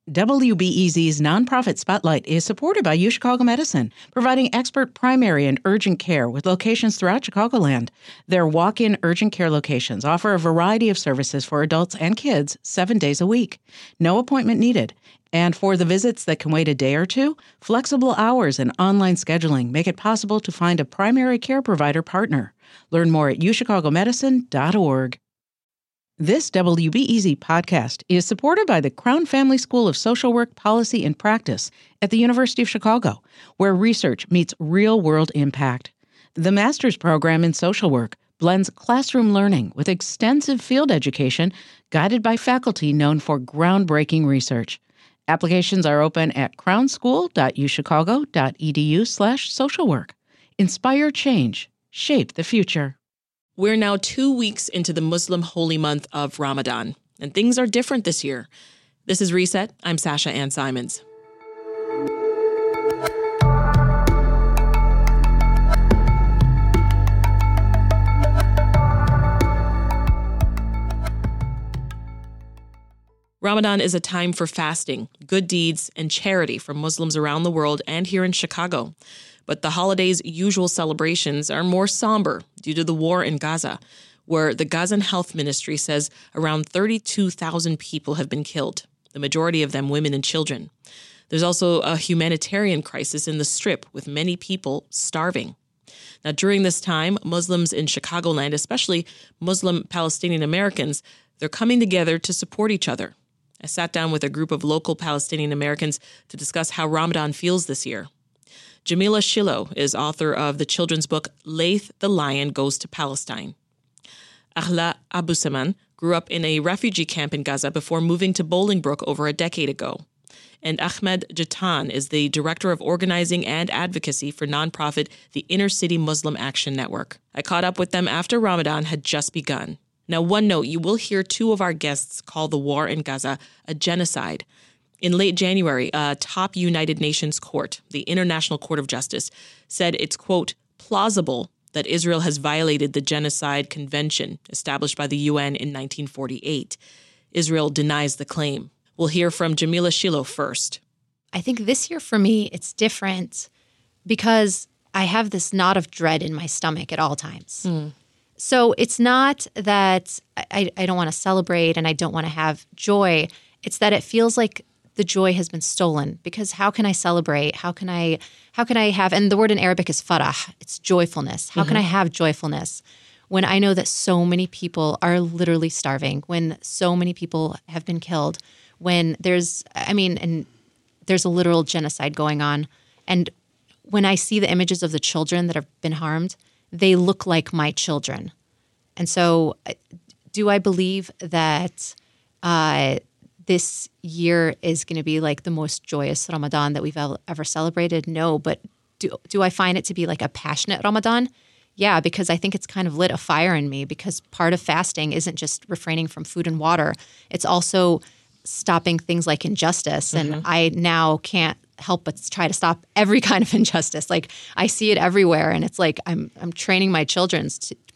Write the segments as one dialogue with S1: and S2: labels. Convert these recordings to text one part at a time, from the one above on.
S1: WBEZ's nonprofit spotlight is supported by UChicago Medicine, providing expert primary and urgent care with locations throughout Chicagoland. Their walk-in urgent care locations offer a variety of services for adults and kids 7 days a week. No appointment needed. And for the visits that can wait a day or two, flexible hours and online scheduling make it possible to find a primary care provider partner. Learn more at uchicagomedicine.org. This WBEZ podcast is supported by the Crown Family School of Social Work, Policy, and Practice at the University of Chicago, where research meets real-world impact. The master's program in social work blends classroom learning with extensive field education guided by faculty known for groundbreaking research. Applications are open at crownschool.uchicago.edu/socialwork. Inspire change. Shape the future.
S2: We're now 2 weeks into the Muslim holy month of Ramadan, and things are different this year. This is Reset. I'm Sasha Ann Simons. Ramadan is a time for fasting, good deeds, and charity for Muslims around the world and here in Chicago. But the holiday's usual celebrations are more somber due to the war in Gaza, where the Gazan Health Ministry says around 32,000 people have been killed, the majority of them women and children. There's also a humanitarian crisis in the Strip, with many people starving. Now, during this time, Muslims in Chicagoland, especially Muslim Palestinian Americans, they're coming together to support each other. I sat down with a group of local Palestinian Americans to discuss how Ramadan feels this year. Jamila Shilo is author of the children's book Laith the Lion Goes to Palestine. Ahla Abusaman grew up in a refugee camp in Gaza before moving to Bolingbrook over a decade ago. And Ahmed Jatan is the director of organizing and advocacy for nonprofit the Inner City Muslim Action Network. I caught up with them after Ramadan had just begun. Now, one note, you will hear two of our guests call the war in Gaza a genocide. In late January, a top United Nations court, the International Court of Justice, said it's, quote, plausible that Israel has violated the Genocide Convention established by the UN in 1948. Israel denies the claim. We'll hear from Jamila Shilo first.
S3: I think this year for me, it's different because I have this knot of dread in my stomach at all times. So it's not that I don't want to celebrate and I don't want to have joy. It's that it feels like the joy has been stolen, because how can I celebrate? How can I have, and the word in Arabic is farah, it's joyfulness. How can I have joyfulness when I know that so many people are literally starving, when so many people have been killed, when there's a literal genocide going on. And when I see the images of the children that have been harmed, they look like my children. And so do I believe that this year is going to be like the most joyous Ramadan that we've ever celebrated? No, but do I find it to be like a passionate Ramadan? Yeah, because I think it's kind of lit a fire in me, because part of fasting isn't just refraining from food and water. It's also stopping things like injustice. And I now can't help but try to stop every kind of injustice. Like, I see it everywhere, and it's like I'm training my children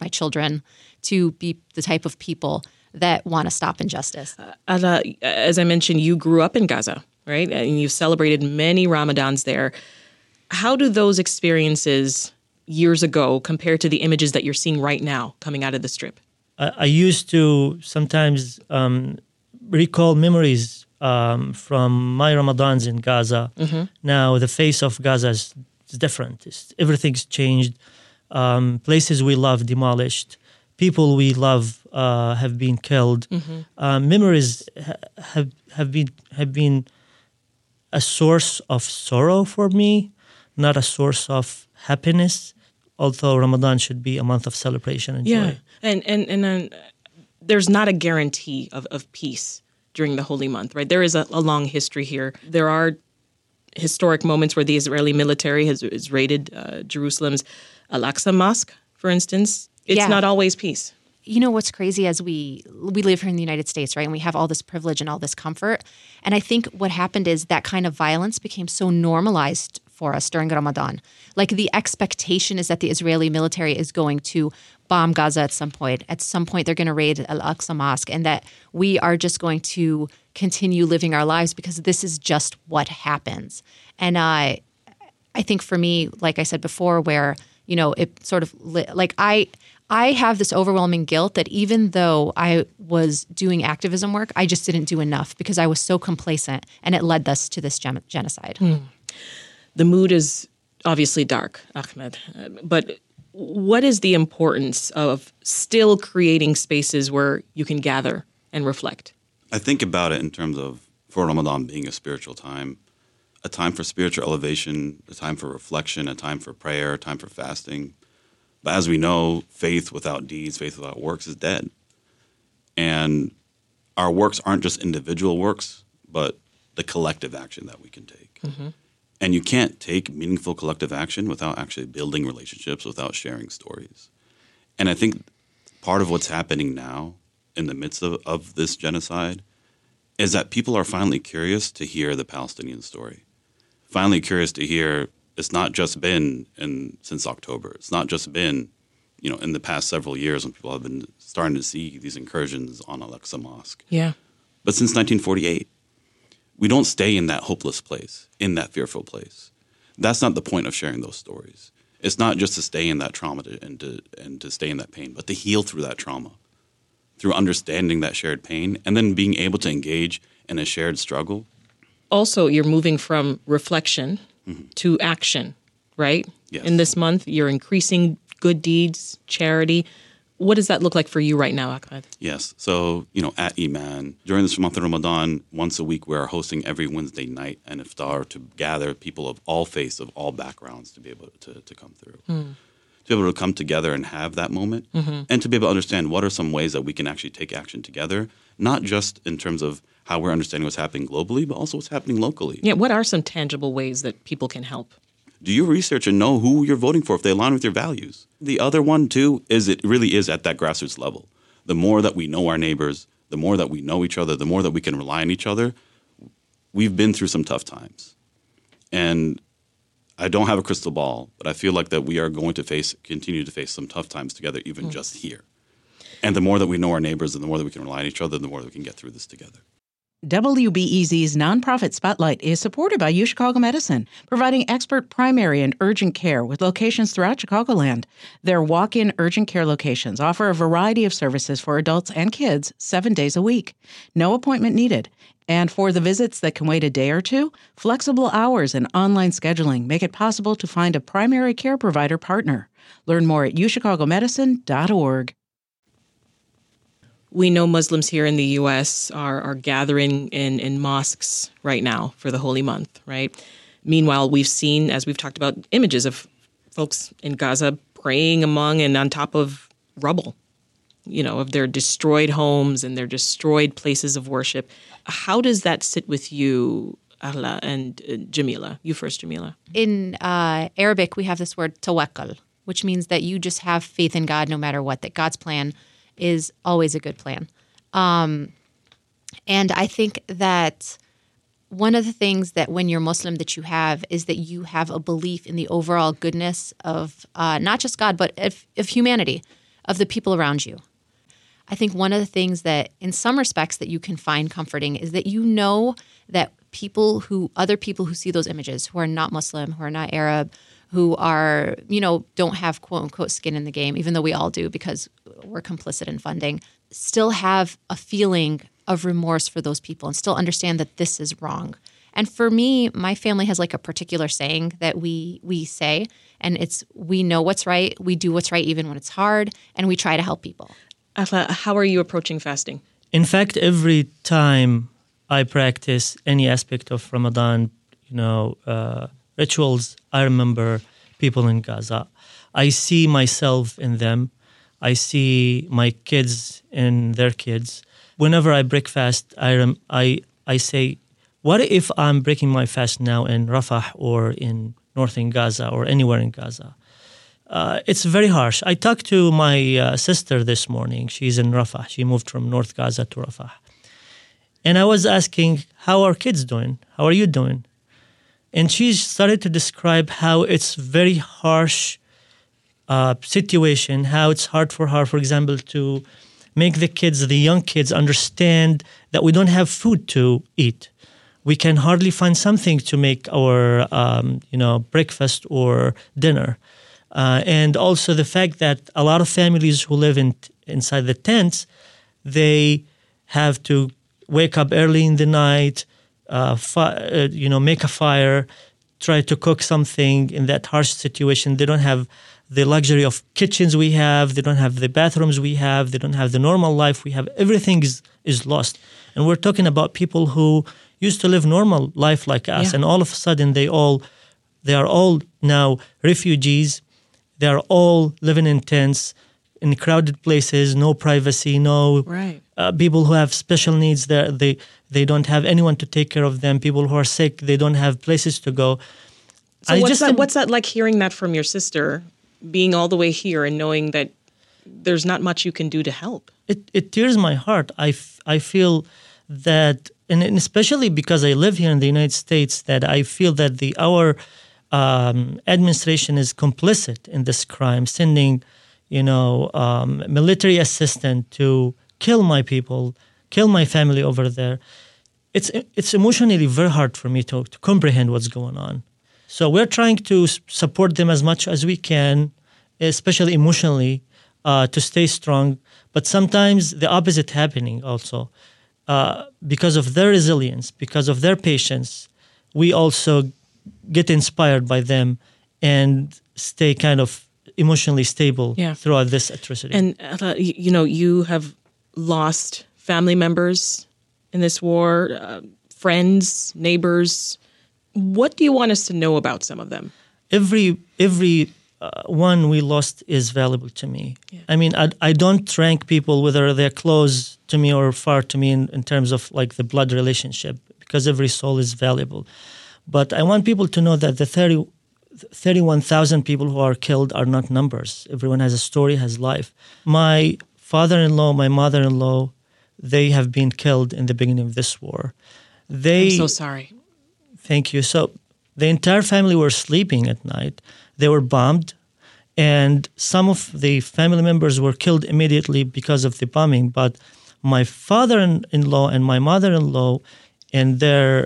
S3: to be the type of people that want to stop injustice.
S2: As I mentioned, you grew up in Gaza, right? And you've celebrated many Ramadans there. How do those experiences years ago compare to the images that you're seeing right now coming out of the Strip?
S4: I used to sometimes recall memories from my Ramadans in Gaza. Now the face of Gaza is different. Everything's changed. Places we love demolished. People we love have been killed. Memories have been a source of sorrow for me, not a source of happiness. Although Ramadan should be a month of celebration and joy.
S2: And there's not a guarantee of peace during the holy month, right? There is a long history here. There are historic moments where the Israeli military has raided Jerusalem's Al-Aqsa Mosque, for instance. It's not always peace.
S3: You know what's crazy, as we live here in the United States, right? And we have all this privilege and all this comfort. And I think what happened is that kind of violence became so normalized for us during Ramadan. Like the expectation is that the Israeli military is going to bomb Gaza at some point. At some point, they're going to raid Al-Aqsa Mosque, and that we are just going to continue living our lives because this is just what happens. And I think for me, like I said before, where, you know, it sort of like I have this overwhelming guilt that even though I was doing activism work, I just didn't do enough because I was so complacent, and it led us to this genocide.
S2: The mood is obviously dark, Ahmed, but what is the importance of still creating spaces where you can gather and reflect?
S5: I think about it in terms of, for Ramadan being a spiritual time, a time for spiritual elevation, a time for reflection, a time for prayer, a time for fasting. But as we know, faith without deeds, faith without works is dead. And our works aren't just individual works, but the collective action that we can take. Mm-hmm. And you can't take meaningful collective action without actually building relationships, without sharing stories. And I think part of what's happening now in the midst of this genocide is that people are finally curious to hear the Palestinian story, finally curious to hear it's not just been since October. It's not just been, you know, in the past several years when people have been starting to see these incursions on Al-Aqsa Mosque.
S2: Yeah.
S5: But since 1948. We don't stay in that hopeless place, in that fearful place. That's not the point of sharing those stories. It's not just to stay in that trauma and to stay in that pain, but to heal through that trauma, through understanding that shared pain, and then being able to engage in a shared struggle.
S2: Also, you're moving from reflection to action, right?
S5: Yes.
S2: In this month, you're increasing good deeds, charity. What does that look like for you right now, Ahmed?
S5: Yes. So, you know, at Iman, during this month of Ramadan, once a week, we are hosting every Wednesday night an iftar to gather people of all faiths, of all backgrounds to be able to come through. To be able to come together and have that moment, and to be able to understand what are some ways that we can actually take action together, not just in terms of how we're understanding what's happening globally, but also what's happening locally.
S2: Yeah, what are some tangible ways that people can help?
S5: Do your research and know who you're voting for if they align with your values. The other one, too, is it really is at that grassroots level. The more that we know our neighbors, the more that we know each other, the more that we can rely on each other. We've been through some tough times. And I don't have a crystal ball, but I feel like that we are going to continue to face some tough times together, even just here. And the more that we know our neighbors and the more that we can rely on each other, the more that we can get through this together.
S1: WBEZ's Nonprofit Spotlight is supported by UChicago Medicine, providing expert primary and urgent care with locations throughout Chicagoland. Their walk-in urgent care locations offer a variety of services for adults and kids 7 days a week. No appointment needed. And for the visits that can wait a day or two, flexible hours and online scheduling make it possible to find a primary care provider partner. Learn more at uchicagomedicine.org.
S2: We know Muslims here in the U.S. are gathering in mosques right now for the holy month, right? Meanwhile, we've seen, as we've talked about, images of folks in Gaza praying among and on top of rubble, you know, of their destroyed homes and their destroyed places of worship. How does that sit with you, Ahla and Jamila? You first, Jamila.
S3: In Arabic, we have this word tawakkal, which means that you just have faith in God no matter what, that God's plan is always a good plan. And I think that one of the things that when you're Muslim that you have is that you have a belief in the overall goodness of not just God, but of humanity, of the people around you. I think one of the things that in some respects that you can find comforting is that you know that other people who see those images, who are not Muslim, who are not Arab, who are, you know, don't have quote unquote skin in the game, even though we all do because we're complicit in funding, still have a feeling of remorse for those people and still understand that this is wrong. And for me, my family has like a particular saying that we say, and it's, we know what's right, we do what's right even when it's hard, and we try to help people.
S2: Ahla, how are you approaching fasting?
S4: In fact, every time I practice any aspect of Ramadan, you know, rituals, I remember people in Gaza. I see myself in them. I see my kids in their kids. Whenever I break fast, I say, what if I'm breaking my fast now in Rafah or in northern Gaza or anywhere in Gaza? It's very harsh. I talked to my sister this morning. She's in Rafah. She moved from North Gaza to Rafah. And I was asking, how are kids doing? How are you doing? And she started to describe how it's very harsh situation, how it's hard for her, for example, to make the young kids understand that we don't have food to eat. We can hardly find something to make our, breakfast or dinner. And also the fact that a lot of families who live inside the tents, they have to wake up early in the night, make a fire, try to cook something in that harsh situation. They don't have the luxury of kitchens we have. They don't have the bathrooms we have. They don't have the normal life we have. Everything is lost. And we're talking about people who used to live normal life like us. And all of a sudden they are all now refugees. They are all living in tents, in crowded places, no privacy, no people who have special needs. They don't have anyone to take care of them. People who are sick, they don't have places to go.
S2: So what's that like, hearing that from your sister, being all the way here and knowing that there's not much you can do to help?
S4: It tears my heart. I feel that, and especially because I live here in the United States, that I feel that our administration is complicit in this crime, sending, military assistant to kill my people, kill my family over there. It's emotionally very hard for me to comprehend what's going on. So we're trying to support them as much as we can, especially emotionally, to stay strong. But sometimes the opposite happening also. Because of their resilience, because of their patience, we also get inspired by them and stay kind of emotionally stable throughout this atrocity.
S2: And, you have lost family members in this war, friends, neighbors. What do you want us to know about some of them?
S4: Every one we lost is valuable to me. Yeah. I mean, I don't rank people whether they're close to me or far to me in terms of like the blood relationship, because every soul is valuable. But I want people to know that the 31,000 people who are killed are not numbers. Everyone has a story, has life. My father-in-law, my mother-in-law, they have been killed in the beginning of this war.
S2: I'm so sorry.
S4: Thank you. So the entire family were sleeping at night. They were bombed, and some of the family members were killed immediately because of the bombing. But my father-in-law and my mother-in-law and their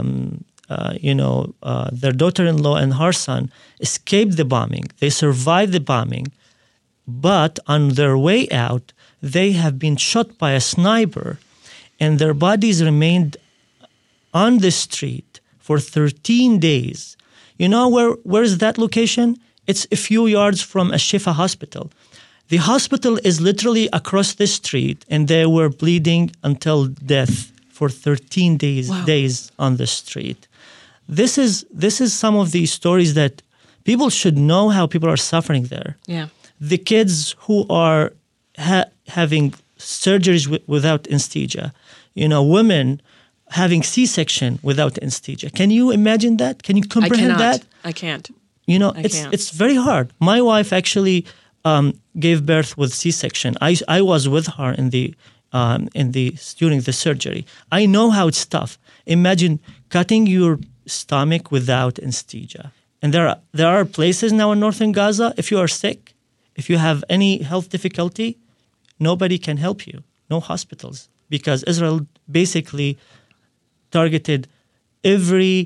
S4: daughter-in-law and her son escaped the bombing. They survived the bombing, but on their way out, they have been shot by a sniper, and their bodies remained on the street for 13 days. You know where is that location? It's a few yards from Al-Shifa hospital. The hospital is literally across the street, and they were bleeding until death for 13 days on the street. This is some of the stories that people should know, how people are suffering there.
S2: Yeah.
S4: The kids who are having surgeries without anesthesia, women having C-section without anesthesia. Can you imagine that? Can you comprehend that?
S2: I can't.
S4: It's very hard. My wife actually gave birth with C-section. I was with her during the surgery. I know how it's tough. Imagine cutting your stomach without anesthesia. And there are places now in northern Gaza, if you are sick, if you have any health difficulty, nobody can help you. No hospitals, because Israel basically targeted every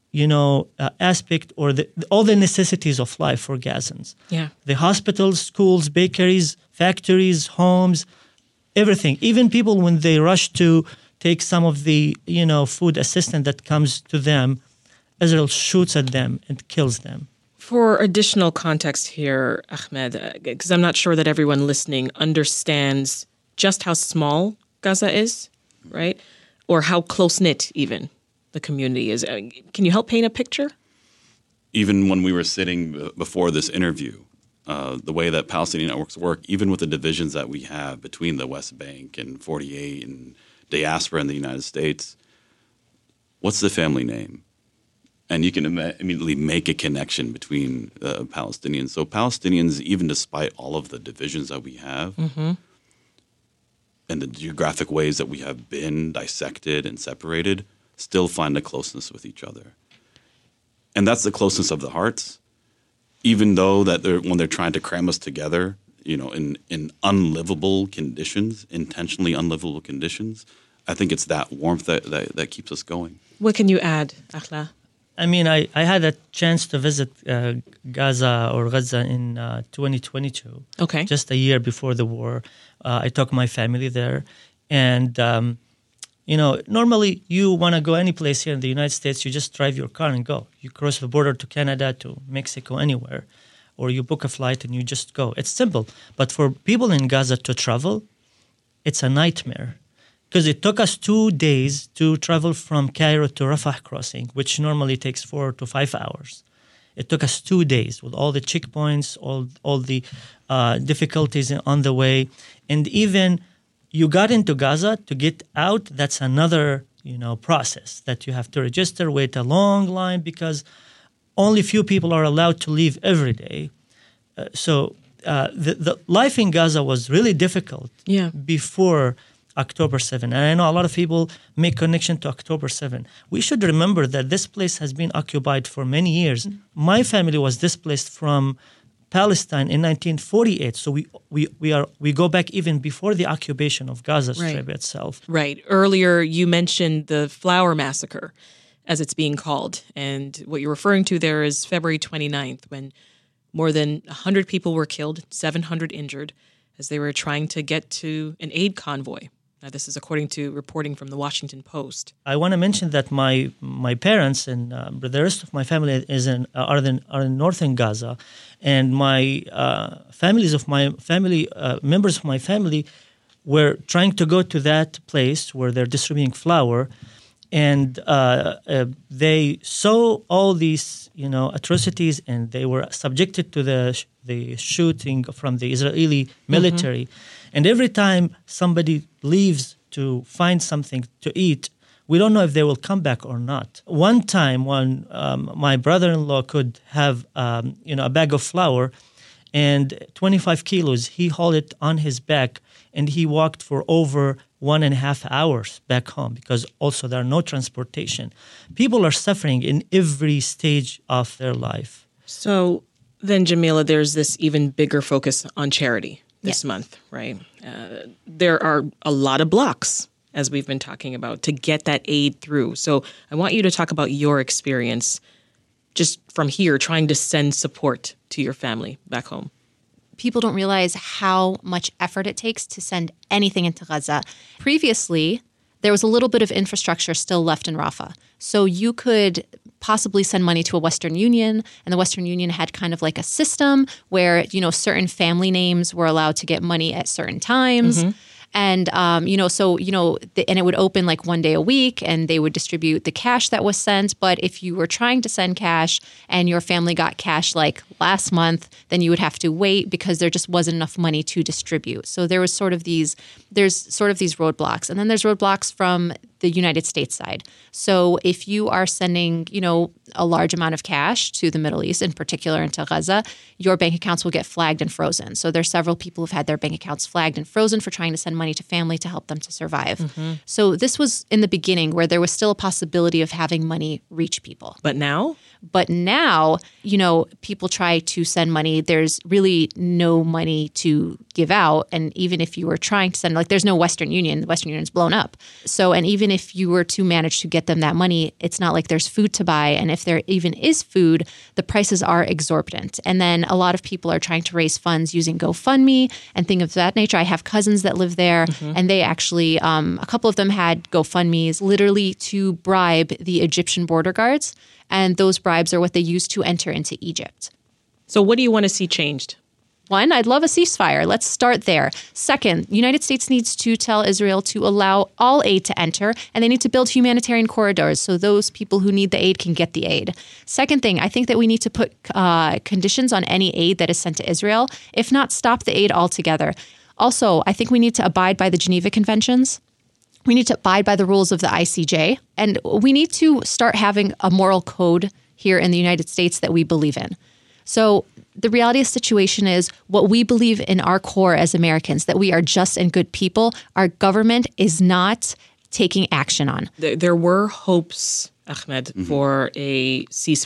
S4: aspect or all the necessities of life for Gazans.
S2: Yeah.
S4: The hospitals, schools, bakeries, factories, homes, everything. Even people, when they rush to take some of the food assistance that comes to them, Israel shoots at them and kills them.
S2: For additional context here, Ahmed, because I'm not sure that everyone listening understands just how small Gaza is, right? Or how close-knit even the community is. Can you help paint a picture?
S5: Even when we were sitting before this interview, the way that Palestinian networks work, even with the divisions that we have between the West Bank and 48 and diaspora in the United States, what's the family name? And you can immediately make a connection between Palestinians. So Palestinians, even despite all of the divisions that we have, and the geographic ways that we have been dissected and separated, still find a closeness with each other. And that's the closeness of the hearts. Even though that when they're trying to cram us together, in unlivable conditions, intentionally unlivable conditions, I think it's that warmth that keeps us going.
S2: What can you add, Akhla?
S4: I mean, I had a chance to visit Gaza in 2022.
S2: Okay.
S4: Just a year before the war. I took my family there. And, normally you want to go any place here in the United States, you just drive your car and go. You cross the border to Canada, to Mexico, anywhere. Or you book a flight and you just go. It's simple. But for people in Gaza to travel, it's a nightmare. Because it took us 2 days to travel from Cairo to Rafah crossing, which normally takes 4 to 5 hours. It took us 2 days with all the checkpoints, all the difficulties on the way. And even you got into Gaza, to get out, that's another process that you have to register, wait a long line, because only few people are allowed to leave every day. So the life in Gaza was really difficult before October 7. And I know a lot of people make connection to October 7. We should remember that this place has been occupied for many years. My family was displaced from Palestine in 1948. So we go back even before the occupation of Gaza Strip itself.
S2: Right. Earlier, you mentioned the Flower Massacre, as it's being called. And what you're referring to there is February 29th, when more than 100 people were killed, 700 injured, as they were trying to get to an aid convoy. Now, this is according to reporting from the Washington Post.
S4: I want to mention that my parents and the rest of my family are in northern Gaza, and my members of my family were trying to go to that place where they're distributing flour, and they saw all these atrocities, and they were subjected to the shooting from the Israeli military. And every time somebody leaves to find something to eat, we don't know if they will come back or not. One time when my brother-in-law could have a bag of flour and 25 kilos, he hauled it on his back, and he walked for over 1.5 hours back home, because also there are no transportation. People are suffering in every stage of their life.
S2: So then, Jamila, there's this even bigger focus on charity this month, right? There are a lot of blocks, as we've been talking about, to get that aid through. So I want you to talk about your experience just from here, trying to send support to your family back home.
S3: People don't realize how much effort it takes to send anything into Gaza. Previously, there was a little bit of infrastructure still left in Rafah. So you could possibly send money to a Western Union, and the Western Union had kind of like a system where, certain family names were allowed to get money at certain times. And, and it would open like 1 day a week, and they would distribute the cash that was sent. But if you were trying to send cash and your family got cash like last month, then you would have to wait because there just wasn't enough money to distribute. So there's sort of these roadblocks. And then there's roadblocks from the United States side. So if you are sending, a large amount of cash to the Middle East, in particular into Gaza, your bank accounts will get flagged and frozen. So there's several people who've had their bank accounts flagged and frozen for trying to send money to family to help them to survive. So this was in the beginning where there was still a possibility of having money reach people.
S2: But now,
S3: people try to send money. There's really no money to give out. And even if you were trying to send, there's no Western Union. The Western Union's blown up. So, and even if you were to manage to get them that money, it's not like there's food to buy. And if there even is food, the prices are exorbitant. And then a lot of people are trying to raise funds using GoFundMe and things of that nature. I have cousins that live there, and they actually, a couple of them had GoFundMes literally to bribe the Egyptian border guards. And those bribes are what they use to enter into Egypt.
S2: So what do you want to see changed?
S3: One, I'd love a ceasefire. Let's start there. Second, the United States needs to tell Israel to allow all aid to enter, and they need to build humanitarian corridors so those people who need the aid can get the aid. Second thing, I think that we need to put conditions on any aid that is sent to Israel. If not, stop the aid altogether. Also, I think we need to abide by the Geneva Conventions. We need to abide by the rules of the ICJ, and we need to start having a moral code here in the United States that we believe in. So the reality of the situation is what we believe in our core as Americans, that we are just and good people, our government is not taking action on.
S2: There were hopes, Ahmed, for a ceasefire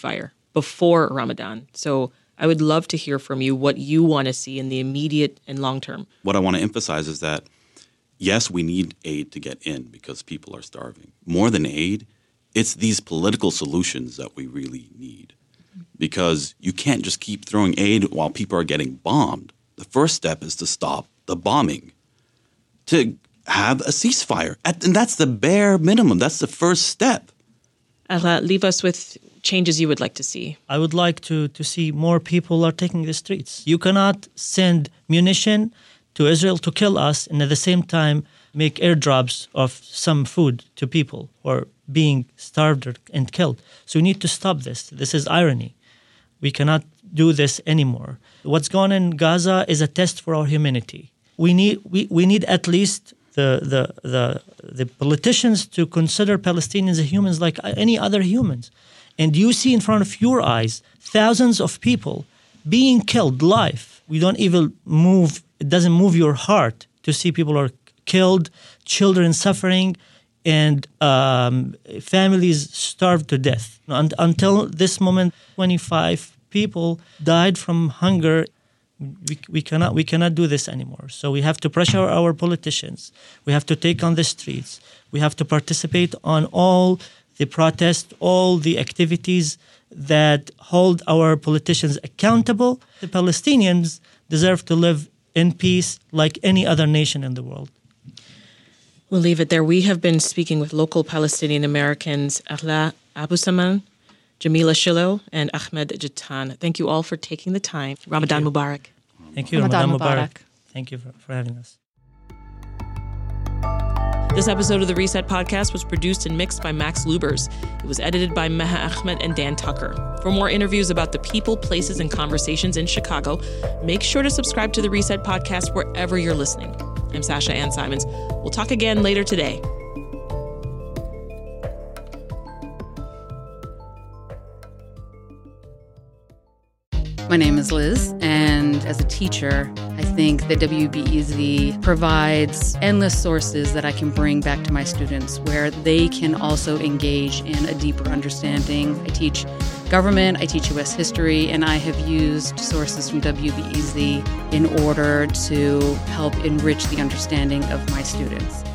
S2: before Ramadan. So I would love to hear from you what you want to see in the immediate and long term.
S5: What I want to emphasize is that, yes, we need aid to get in because people are starving. More than aid, it's these political solutions that we really need. Because you can't just keep throwing aid while people are getting bombed. The first step is to stop the bombing, to have a ceasefire. And that's the bare minimum. That's the first step.
S2: Ahla, leave us with changes you would like to see.
S4: I would like to see more people are taking the streets. You cannot send munition to Israel to kill us and at the same time make airdrops of some food to people who are being starved and killed. So we need to stop this. This is irony. We cannot do this anymore. What's going on in Gaza is a test for our humanity. We need at least the politicians to consider Palestinians as humans like any other humans. And you see in front of your eyes thousands of people being killed live. We don't even move. It doesn't move your heart to see people are killed, children suffering, and families starved to death. Until this moment, 25 people died from hunger. We cannot do this anymore. So we have to pressure our politicians. We have to take on the streets. We have to participate on all the protests, all the activities that hold our politicians accountable. The Palestinians deserve to live in peace like any other nation in the world.
S2: We'll leave it there. We have been speaking with local Palestinian Americans, Ahla Abusamman, Jamila Shilo, and Ahmed Jatan. Thank you all for taking the time. Ramadan Mubarak.
S4: Thank you.
S3: Ramadan
S4: Ramadan
S3: Mubarak.
S4: Thank you for having us.
S2: This episode of the Reset Podcast was produced and mixed by Max Lubers. It was edited by Meha Ahmed and Dan Tucker. For more interviews about the people, places, and conversations in Chicago, make sure to subscribe to the Reset Podcast wherever you're listening. I'm Sasha Ann Simons. We'll talk again later today.
S6: My name is Liz, and as a teacher, I think that WBEZ provides endless sources that I can bring back to my students where they can also engage in a deeper understanding. I teach government, I teach U.S. history, and I have used sources from WBEZ in order to help enrich the understanding of my students.